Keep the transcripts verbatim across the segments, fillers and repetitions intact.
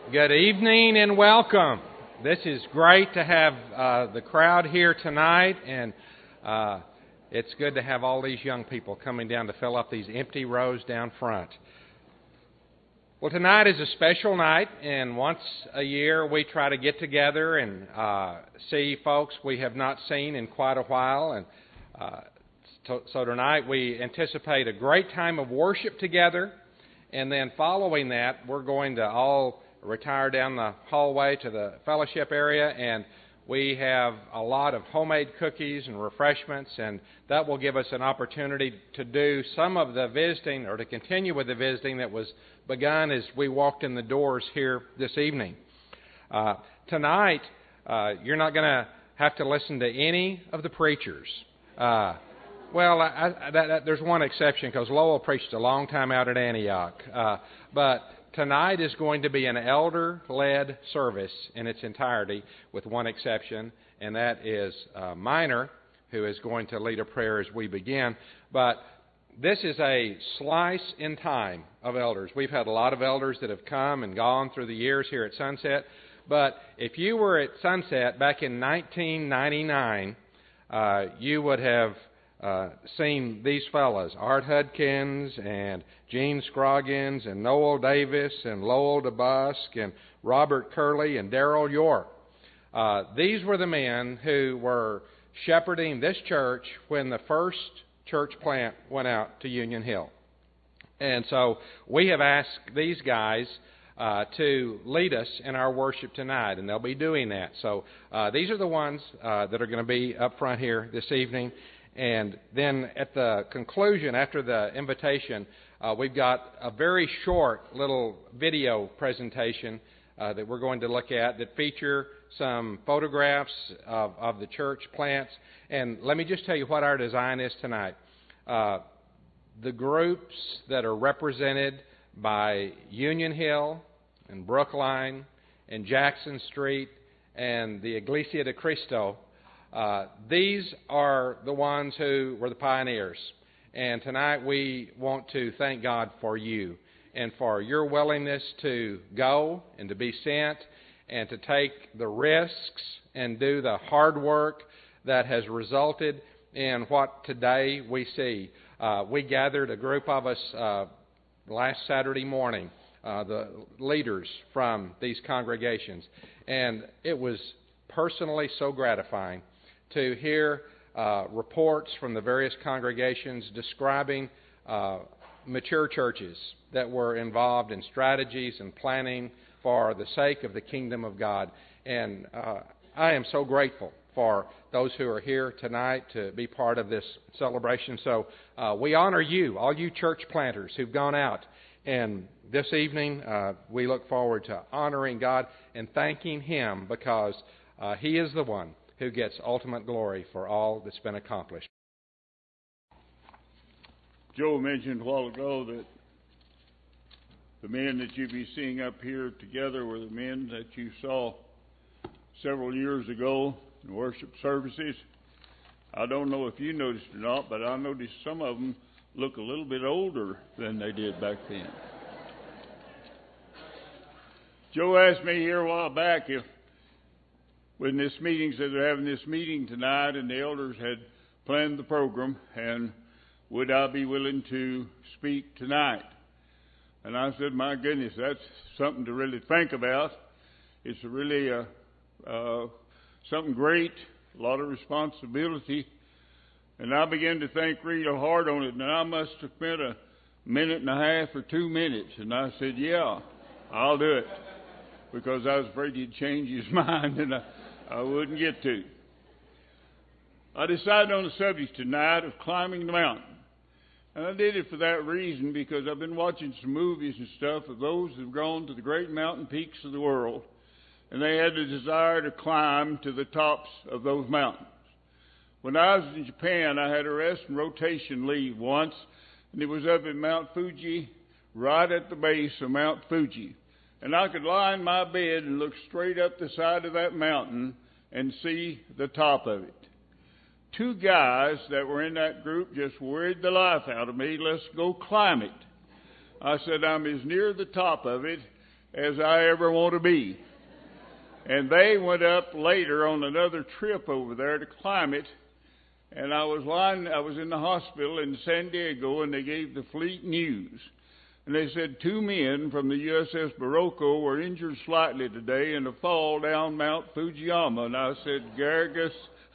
Good evening and welcome. This is great to have uh, the crowd here tonight, and uh, it's good to have all these young people coming down to fill up these empty rows down front. Well, tonight is a special night, and once a year we try to get together and uh, see folks we have not seen in quite a while. And uh, so, so tonight we anticipate a great time of worship together, and then following that we're going to all retire down the hallway to the fellowship area, and we have a lot of homemade cookies and refreshments, and that will give us an opportunity to do some of the visiting, or to continue with the visiting that was begun as we walked in the doors here this evening. Uh, tonight, uh, you're not going to have to listen to any of the preachers. Uh, well, I, I, that, that, there's one exception, because Lowell preached a long time out at Antioch, uh, but tonight is going to be an elder-led service in its entirety, with one exception, and that is uh, Minor, who is going to lead a prayer as we begin. But this is a slice in time of elders. We've had a lot of elders that have come and gone through the years here at Sunset, but if you were at Sunset back in nineteen ninety-nine, uh, you would have Uh, seen these fellas, Art Hudkins and Gene Scroggins and Noel Davis and Lowell DeBusk and Robert Curley and Darrell York. Uh, these were the men who were shepherding this church when the first church plant went out to Union Hill. And so we have asked these guys uh, to lead us in our worship tonight, and they'll be doing that. So uh, these are the ones uh, that are going to be up front here this evening. And then at the conclusion, after the invitation, uh, we've got a very short little video presentation uh, that we're going to look at that feature some photographs of, of the church plants. And let me just tell you what our design is tonight. Uh, the groups that are represented by Union Hill and Brookline and Jackson Street and the Iglesia de Cristo, Uh, these are the ones who were the pioneers. And tonight we want to thank God for you and for your willingness to go and to be sent and to take the risks and do the hard work that has resulted in what today we see. Uh, we gathered, a group of us, uh, last Saturday morning, uh, the leaders from these congregations. And it was personally so gratifying to hear uh, reports from the various congregations describing uh, mature churches that were involved in strategies and planning for the sake of the kingdom of God. And uh, I am so grateful for those who are here tonight to be part of this celebration. So uh, we honor you, all you church planters who've gone out. And this evening uh, we look forward to honoring God and thanking Him, because uh, He is the one who gets ultimate glory for all that's been accomplished. Joe mentioned a while ago that the men that you'd be seeing up here together were the men that you saw several years ago in worship services. I don't know if you noticed or not, but I noticed some of them look a little bit older than they did back then. Joe asked me here a while back if when this meeting, said they're having this meeting tonight, and the elders had planned the program, and would I be willing to speak tonight? And I said, my goodness, that's something to really think about. It's really a, uh, something great, a lot of responsibility. And I began to think real hard on it, and I must have spent a minute and a half or two minutes. And I said, yeah, I'll do it, because I was afraid he'd change his mind, and I I wouldn't get to. I decided on the subject tonight of climbing the mountain. And I did it for that reason, because I've been watching some movies and stuff of those who have gone to the great mountain peaks of the world. And they had the desire to climb to the tops of those mountains. When I was in Japan, I had a rest and rotation leave once, and it was up in Mount Fuji, right at the base of Mount Fuji. And I could lie in my bed and look straight up the side of that mountain and see the top of it. Two guys that were in that group just worried the life out of me. Let's go climb it. I said, I'm as near the top of it as I ever want to be. And they went up later on another trip over there to climb it. And I was lying, I was in the hospital in San Diego, and they gave the Fleet News. And they said two men from the U S S Barocco were injured slightly today in a fall down Mount Fujiyama. And I said, Garrigus,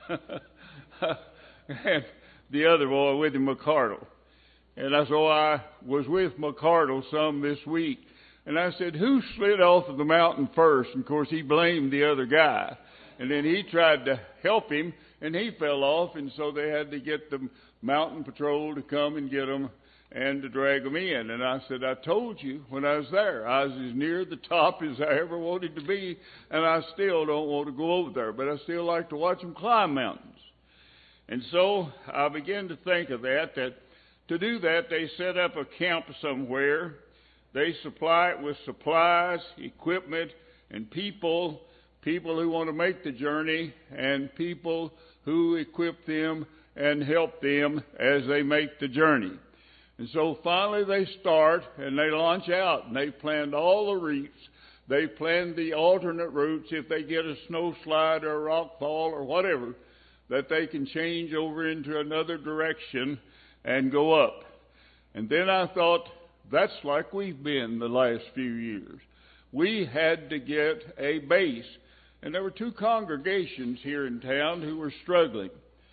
and the other boy with him, McCardle. And I so I was with McCardle some this week. And I said, who slid off of the mountain first? And of course he blamed the other guy. And then he tried to help him, and he fell off. And so they had to get the mountain patrol to come and get him and to drag them in. And I said, I told you when I was there, I was as near the top as I ever wanted to be, and I still don't want to go over there, but I still like to watch them climb mountains. And so I began to think of that, that to do that, they set up a camp somewhere. They supply it with supplies, equipment, and people, people who want to make the journey, and people who equip them and help them as they make the journey. And so finally they start and they launch out, and they've planned all the routes. They've planned the alternate routes if they get a snow slide or a rock fall or whatever, that they can change over into another direction and go up. And then I thought, that's like we've been the last few years. We had to get a base. And there were two congregations here in town who were struggling.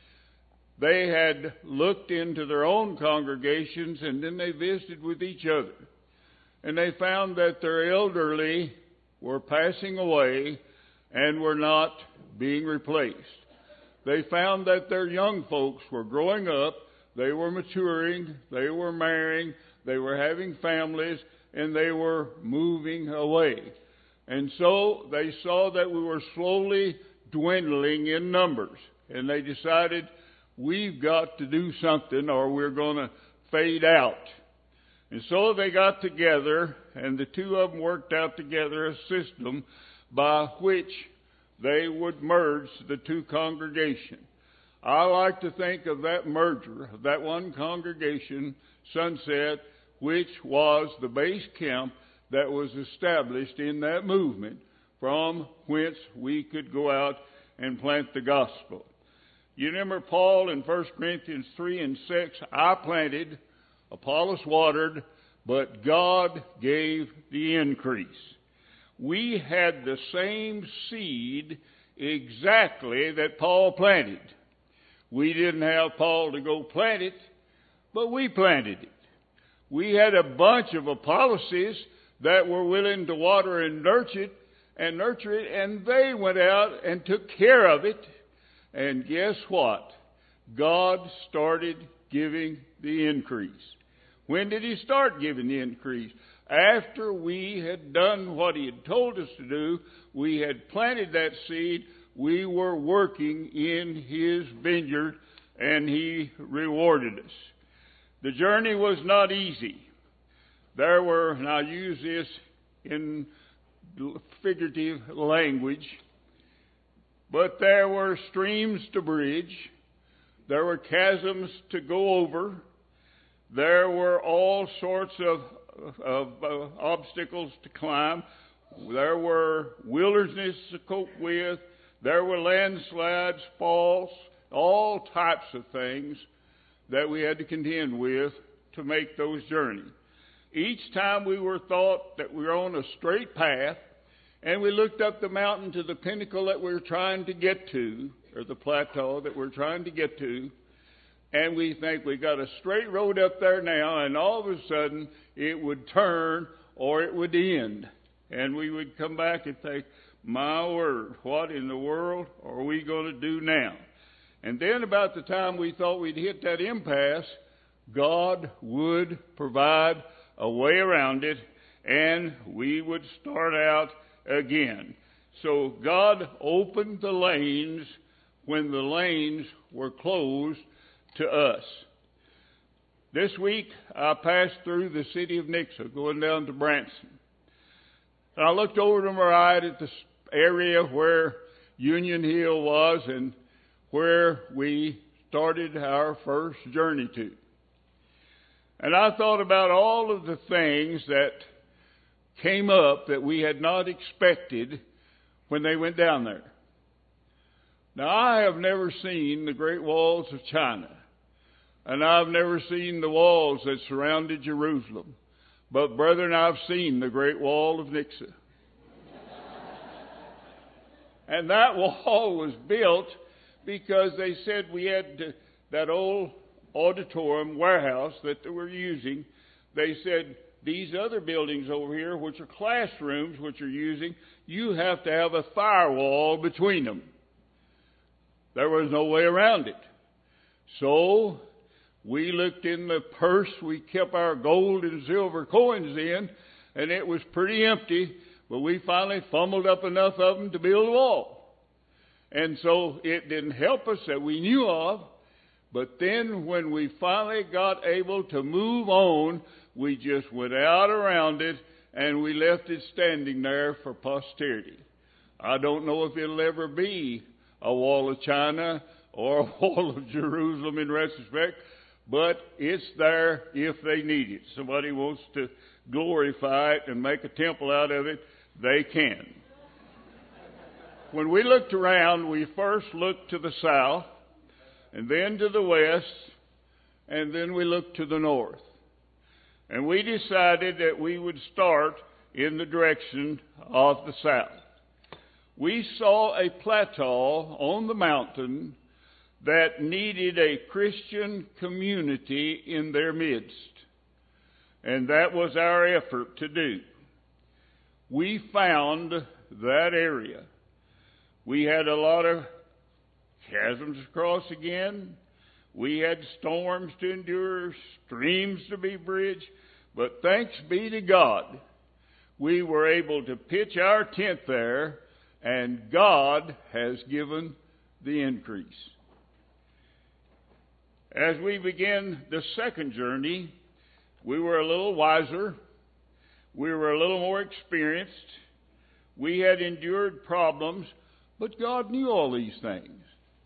They had looked into their own congregations, and then they visited with each other. And they found that their elderly were passing away and were not being replaced. They found that their young folks were growing up, they were maturing, they were marrying, they were having families, and they were moving away. And so they saw that we were slowly dwindling in numbers, and they decided, we've got to do something or we're going to fade out. And so they got together, and the two of them worked out together a system by which they would merge the two congregations. I like to think of that merger, of that one congregation, Sunset, which was the base camp that was established in that movement from whence we could go out and plant the gospel. You remember Paul in First Corinthians three and six, I planted, Apollos watered, but God gave the increase. We had the same seed exactly that Paul planted. We didn't have Paul to go plant it, but we planted it. We had a bunch of Apolloses that were willing to water and nurture it, and nurture it, and they went out and took care of it. And guess what? God started giving the increase. When did He start giving the increase? After we had done what He had told us to do, we had planted that seed, we were working in His vineyard, and He rewarded us. The journey was not easy. There were, and I use this in figurative language, but there were streams to bridge, there were chasms to go over, there were all sorts of, of uh, obstacles to climb, there were wilderness to cope with, there were landslides, falls, all types of things that we had to contend with to make those journeys. Each time we were thought that we were on a straight path, and we looked up the mountain to the pinnacle that we were trying to get to, or the plateau that we're trying to get to, and we think we got a straight road up there now, and all of a sudden it would turn or it would end. And we would come back and think, my word, what in the world are we going to do now? And then about the time we thought we'd hit that impasse, God would provide a way around it, and we would start out again. So God opened the lanes when the lanes were closed to us. This week I passed through the city of Nixa going down to Branson. And I looked over to my right at the area where Union Hill was and where we started our first journey to. And I thought about all of the things that came up that we had not expected when they went down there. Now, I have never seen the Great Walls of China, and I've never seen the walls that surrounded Jerusalem. But, brethren, I've seen the Great Wall of Nixa. And that wall was built because they said we had to, that old auditorium warehouse that they were using, they said, these other buildings over here, which are classrooms, which are using, you have to have a firewall between them. There was no way around it. So we looked in the purse we kept our gold and silver coins in, and it was pretty empty, but we finally fumbled up enough of them to build a wall. And so it didn't help us that we knew of, but then when we finally got able to move on, we just went out around it, and we left it standing there for posterity. I don't know if it'll ever be a wall of China or a wall of Jerusalem in retrospect, but it's there if they need it. Somebody wants to glorify it and make a temple out of it, they can. When we looked around, we first looked to the south, and then to the west, and then we looked to the north. And we decided that we would start in the direction of the south. We saw a plateau on the mountain that needed a Christian community in their midst. And that was our effort to do. We found that area. We had a lot of chasms to cross again. We had storms to endure, streams to be bridged. But thanks be to God, we were able to pitch our tent there, and God has given the increase. As we began the second journey, we were a little wiser. We were a little more experienced. We had endured problems, but God knew all these things.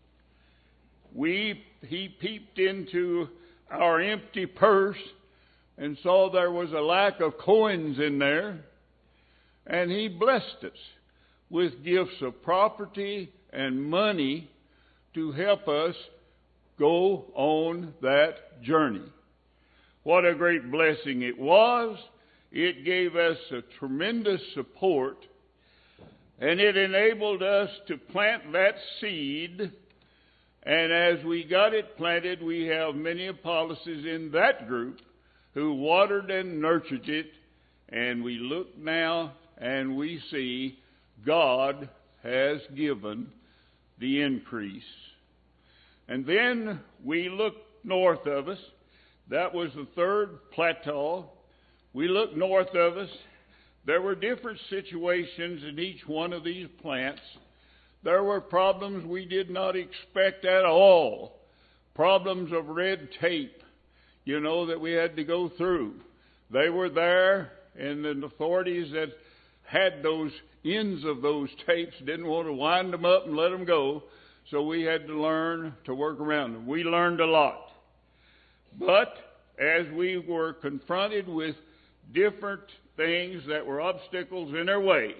We, He peeped into our empty purse and saw there was a lack of coins in there, and He blessed us with gifts of property and money to help us go on that journey. What a great blessing it was. It gave us a tremendous support, and it enabled us to plant that seed. And as we got it planted, we have many apologists in that group who watered and nurtured it, and we look now and we see God has given the increase. And then we look north of us. That was the third plateau. We look north of us. There were different situations in each one of these plants. There were problems we did not expect at all. Problems of red tape, you know, that we had to go through. They were there, and the authorities that had those ends of those tapes didn't want to wind them up and let them go, so we had to learn to work around them. We learned a lot. But as we were confronted with different things that were obstacles in our way,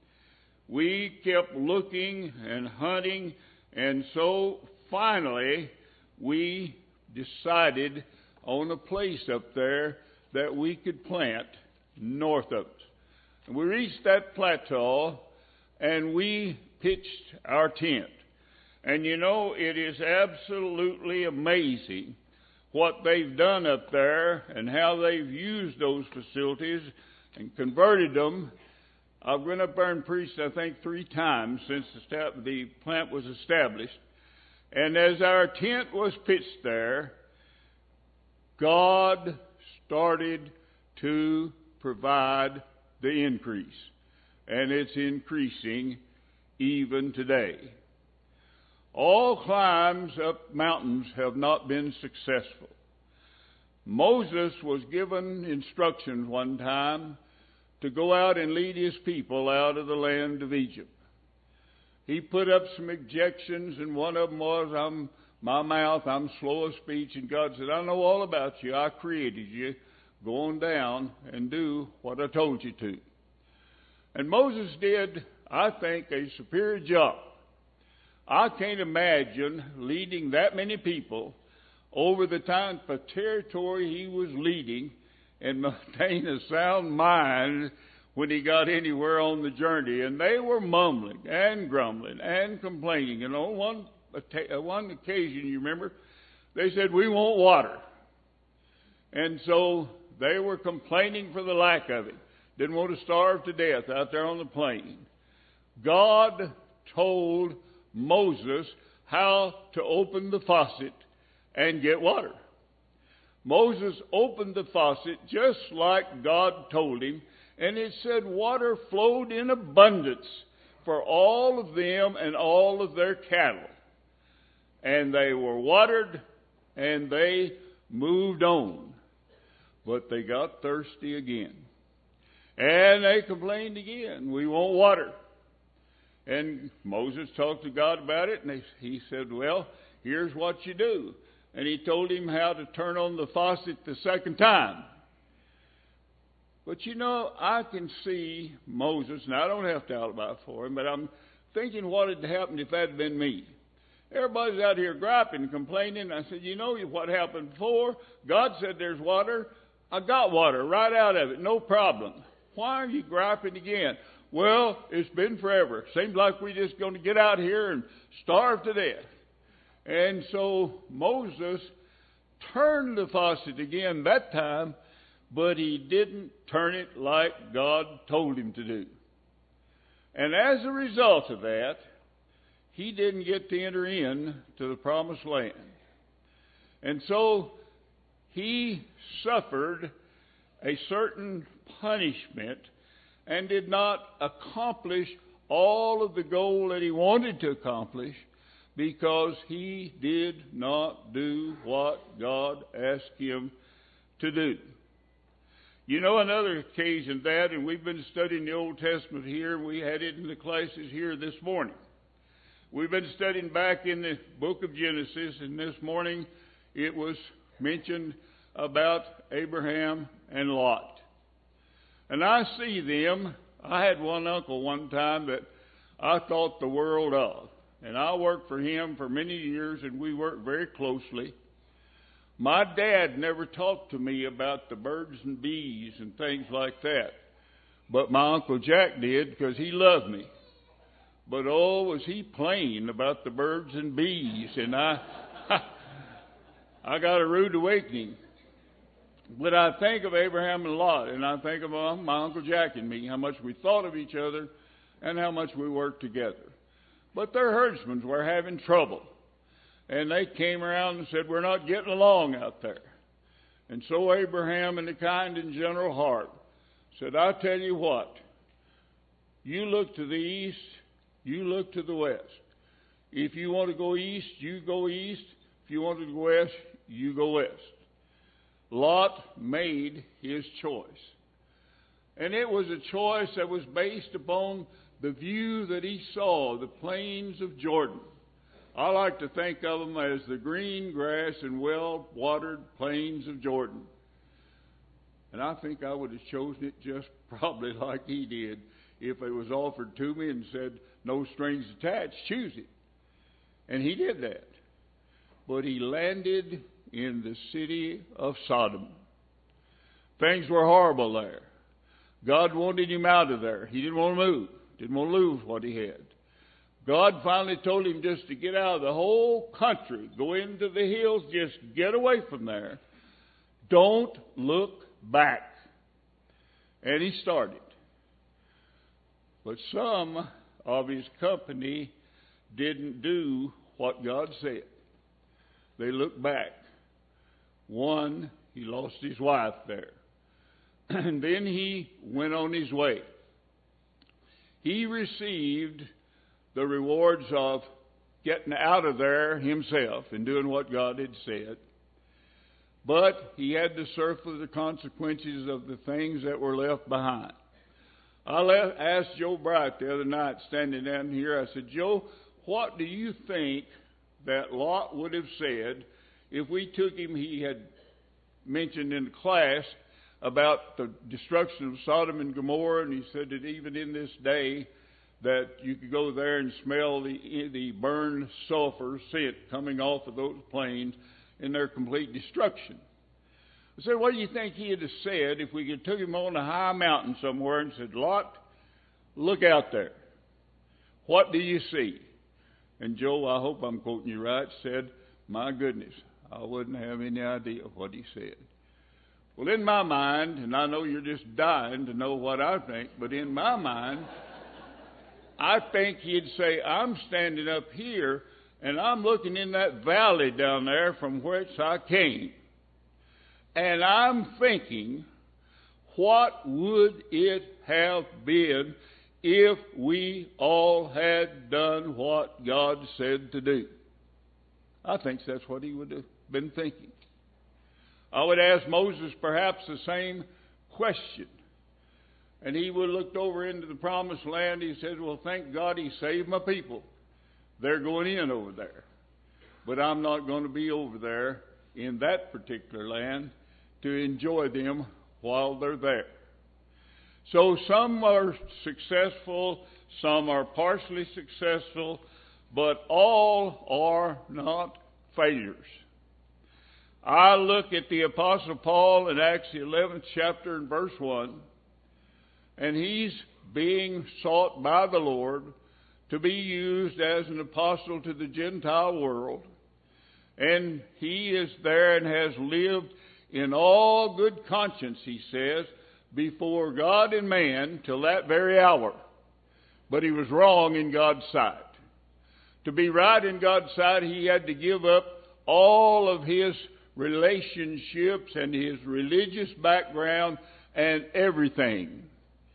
we kept looking and hunting, and so finally we decided on a place up there that we could plant north of us. And we reached that plateau, and we pitched our tent. And you know, it is absolutely amazing what they've done up there and how they've used those facilities and converted them. I've been up there and preached, I think, three times since the, the plant was established. And as our tent was pitched there, God started to provide the increase. And it's increasing even today. All climbs up mountains have not been successful. Moses was given instructions one time to go out and lead his people out of the land of Egypt. He put up some objections, and one of them was, I'm, my mouth, I'm slow of speech, and God said, I know all about you. I created you. Go on down and do what I told you to. And Moses did, I think, a superior job. I can't imagine leading that many people over the type of territory he was leading and maintain a sound mind when he got anywhere on the journey. And they were mumbling and grumbling and complaining. And on one, one occasion, you remember, they said, "We want water." And so they were complaining for the lack of it. Didn't want to starve to death out there on the plain. God told Moses how to open the faucet and get water. Moses opened the faucet just like God told him, and it said water flowed in abundance for all of them and all of their cattle. And they were watered, and they moved on. But they got thirsty again. And they complained again, "We want water." And Moses talked to God about it, and he said, "Well, here's what you do." And he told him how to turn on the faucet the second time. But you know, I can see Moses, and I don't have to alibi for him, but I'm thinking what had happened if that had been me. Everybody's out here griping, complaining. I said, "You know what happened before? God said there's water. I got water right out of it, no problem. Why are you griping again?" "Well, it's been forever. Seems like we're just going to get out here and starve to death." And so Moses turned the faucet again that time, but he didn't turn it like God told him to do. And as a result of that, he didn't get to enter in to the promised land. And so he suffered a certain punishment and did not accomplish all of the goal that he wanted to accomplish because he did not do what God asked him to do. You know, another occasion that, and we've been studying the Old Testament here, and we had it in the classes here this morning. We've been studying back in the book of Genesis, and this morning it was mentioned about Abraham and Lot. And I see them. I had one uncle one time that I thought the world of. And I worked for him for many years, and we worked very closely. My dad never talked to me about the birds and bees and things like that. But my Uncle Jack did, because he loved me. But oh, was he plain about the birds and bees. And I, I got a rude awakening. But I think of Abraham and Lot, and I think of my, my Uncle Jack and me, how much we thought of each other and how much we worked together. But their herdsmen were having trouble. And they came around and said, "We're not getting along out there." And so Abraham, in the kind and general heart, said, "I tell you what, you look to the east, you look to the west. If you want to go east, you go east. If you want to go west, you go west." Lot made his choice. And it was a choice that was based upon the view that he saw, the plains of Jordan. I like to think of them as the green grass and well-watered plains of Jordan. And I think I would have chosen it just probably like he did if it was offered to me and said, "No strings attached, choose it." And he did that. But he landed in the city of Sodom. Things were horrible there. God wanted him out of there. He didn't want to move. Didn't want to lose what he had. God finally told him just to get out of the whole country, go into the hills, just get away from there. Don't look back. And he started. But some of his company didn't do what God said. They looked back. One, he lost his wife there. And then he went on his way. He received the rewards of getting out of there himself and doing what God had said. But he had to suffer the consequences of the things that were left behind. I left, asked Joe Bright the other night, standing down here, I said, "Joe, what do you think that Lot would have said if we took him?" He had mentioned in the class about the destruction of Sodom and Gomorrah, and he said that even in this day that you could go there and smell the, the burned sulfur scent coming off of those plains in their complete destruction. I said, what do you think he would have said if we could took him on a high mountain somewhere and said, Lot, look out there. What do you see? And Joe, I hope I'm quoting you right, said, my goodness, I wouldn't have any idea what he said. Well, in my mind, and I know you're just dying to know what I think, but in my mind, I think he'd say, I'm standing up here, and I'm looking in that valley down there from whence I came. And I'm thinking, what would it have been if we all had done what God said to do? I think that's what he would have been thinking. I would ask Moses perhaps the same question. And he would have looked over into the promised land. He said, well, thank God he saved my people. They're going in over there. But I'm not going to be over there in that particular land to enjoy them while they're there. So some are successful, some are partially successful, but all are not failures. I look at the Apostle Paul in Acts the eleventh chapter and verse one, and he's being sought by the Lord to be used as an apostle to the Gentile world. And he is there and has lived in all good conscience, he says, before God and man till that very hour. But he was wrong in God's sight. To be right in God's sight, he had to give up all of his relationships and his religious background and everything.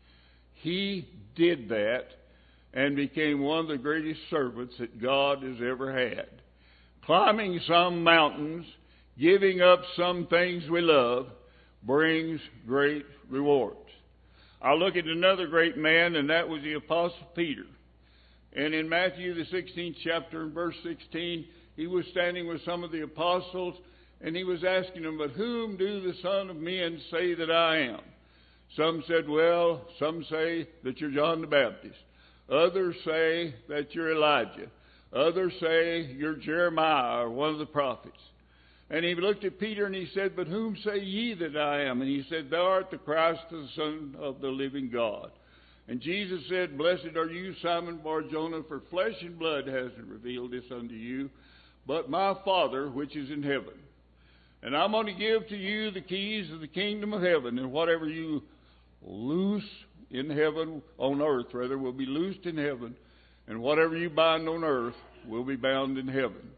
He did that and became one of the greatest servants that God has ever had. Climbing some mountains, giving up some things we love, brings great rewards. I look at another great man, and that was the Apostle Peter. And in Matthew the sixteenth chapter and verse sixteen, he was standing with some of the apostles, and he was asking them, but whom do the Son of Men say that I am? Some said, well, some say that you're John the Baptist. Others say that you're Elijah. Others say you're Jeremiah or one of the prophets. And he looked at Peter and he said, but whom say ye that I am? And he said, thou art the Christ, the Son of the living God. And Jesus said, blessed are you, Simon Bar-Jonah, for flesh and blood hasn't revealed this unto you, but my Father which is in heaven. And I'm going to give to you the keys of the kingdom of heaven, and whatever you loose in heaven, on earth rather, will be loosed in heaven, and whatever you bind on earth will be bound in heaven.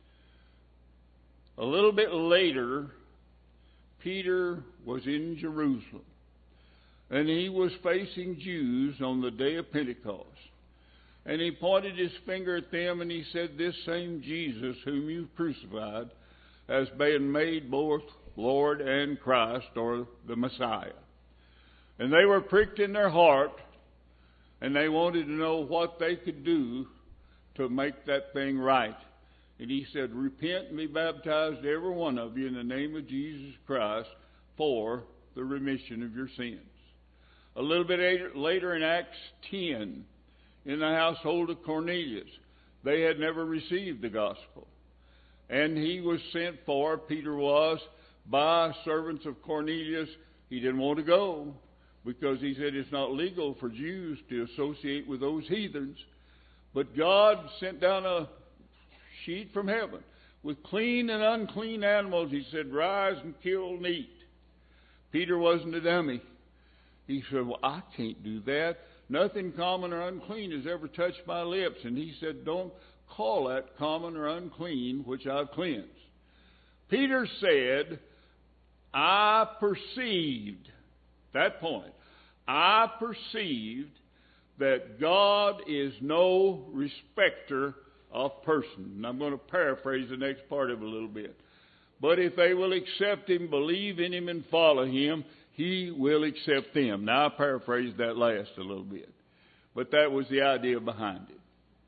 A little bit later, Peter was in Jerusalem, and he was facing Jews on the day of Pentecost. And he pointed his finger at them, and he said, this same Jesus whom you crucified has been made both Lord and Christ, or the Messiah. And they were pricked in their heart, and they wanted to know what they could do to make that thing right. And he said, repent and be baptized, every one of you, in the name of Jesus Christ for the remission of your sins. A little bit later in Acts ten, in the household of Cornelius, they had never received the gospel. And he was sent for, Peter was, by servants of Cornelius. He didn't want to go because he said it's not legal for Jews to associate with those heathens. But God sent down a sheet from heaven with clean and unclean animals. He said, rise and kill and eat. Peter wasn't a dummy. He said, well, I can't do that. Nothing common or unclean has ever touched my lips. And he said, don't call that common or unclean, which I've cleansed. Peter said, I perceived, that point, I perceived that God is no respecter of person. And I'm going to paraphrase the next part of it a little bit. But if they will accept him, believe in him, and follow him, he will accept them. Now, I paraphrased that last a little bit. But that was the idea behind it.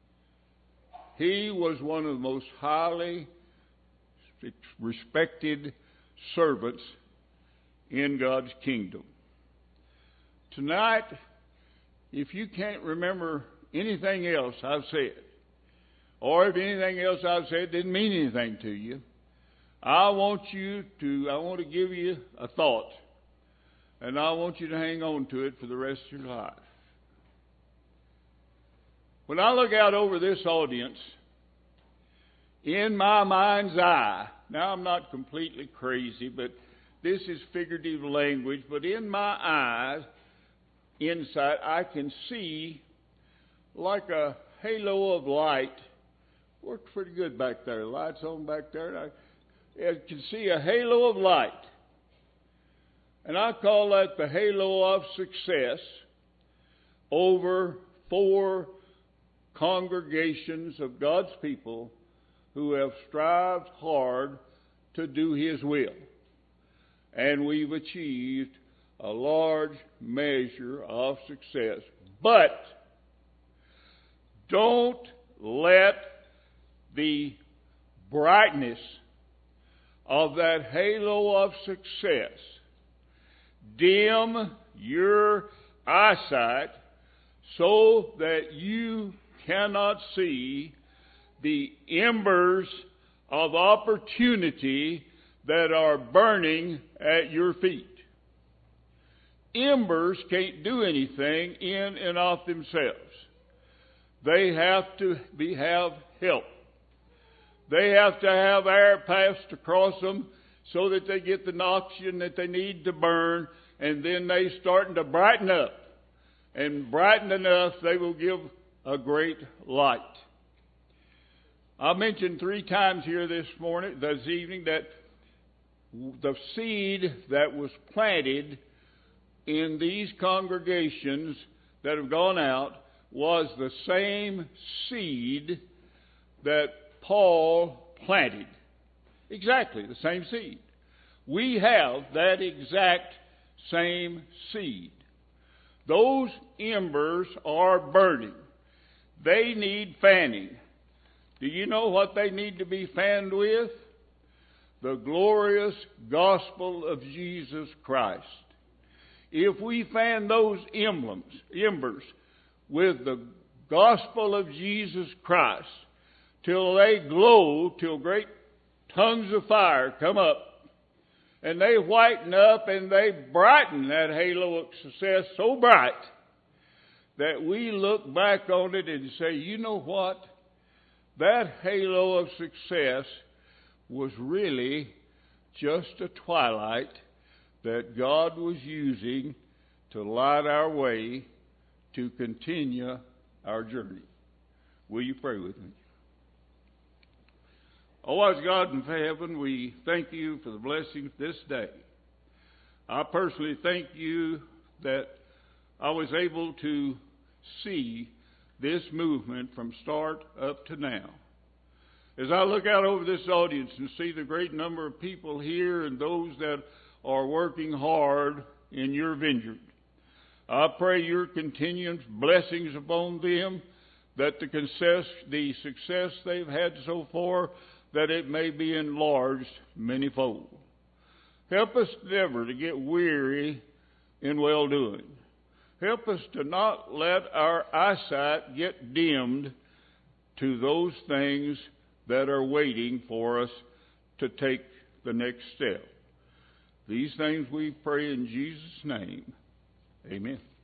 He was one of the most highly respected servants in God's kingdom. Tonight, if you can't remember anything else I've said, or if anything else I've said didn't mean anything to you, I want you to, I want to give you a thought, and I want you to hang on to it for the rest of your life. When I look out over this audience, in my mind's eye, now I'm not completely crazy, but this is figurative language, but in my eyes, inside, I can see like a halo of light. Works pretty good back there. Lights on back there. I, I can see a halo of light. And I call that the halo of success over four congregations of God's people who have strived hard to do His will. And we've achieved a large measure of success. But don't let the brightness of that halo of success dim your eyesight so that you cannot see the embers of opportunity that are burning at your feet. Embers can't do anything in and of themselves. They have to be, have help. They have to have air passed across them so that they get the oxygen that they need to burn, and then they starting to brighten up. And brighten enough, they will give a great light. I mentioned three times here this morning, this evening, that the seed that was planted in these congregations that have gone out was the same seed that Paul planted. Exactly the same seed. We have that exact same seed. Those embers are burning. They need fanning. Do you know what they need to be fanned with? The glorious gospel of Jesus Christ. If we fan those emblems, embers with the gospel of Jesus Christ till they glow, till great tongues of fire come up, and they whiten up and they brighten that halo of success so bright that we look back on it and say, you know what? That halo of success was really just a twilight that God was using to light our way to continue our journey. Will you pray with me? Oh, wise God in heaven, we thank you for the blessings this day. I personally thank you that I was able to see this movement from start up to now. As I look out over this audience and see the great number of people here and those that are working hard in your vineyard, I pray your continuous blessings upon them, that the success, the success they've had so far, that it may be enlarged manyfold. Help us never to get weary in well-doing. Help us to not let our eyesight get dimmed to those things that are waiting for us to take the next step. These things we pray in Jesus' name. Amen.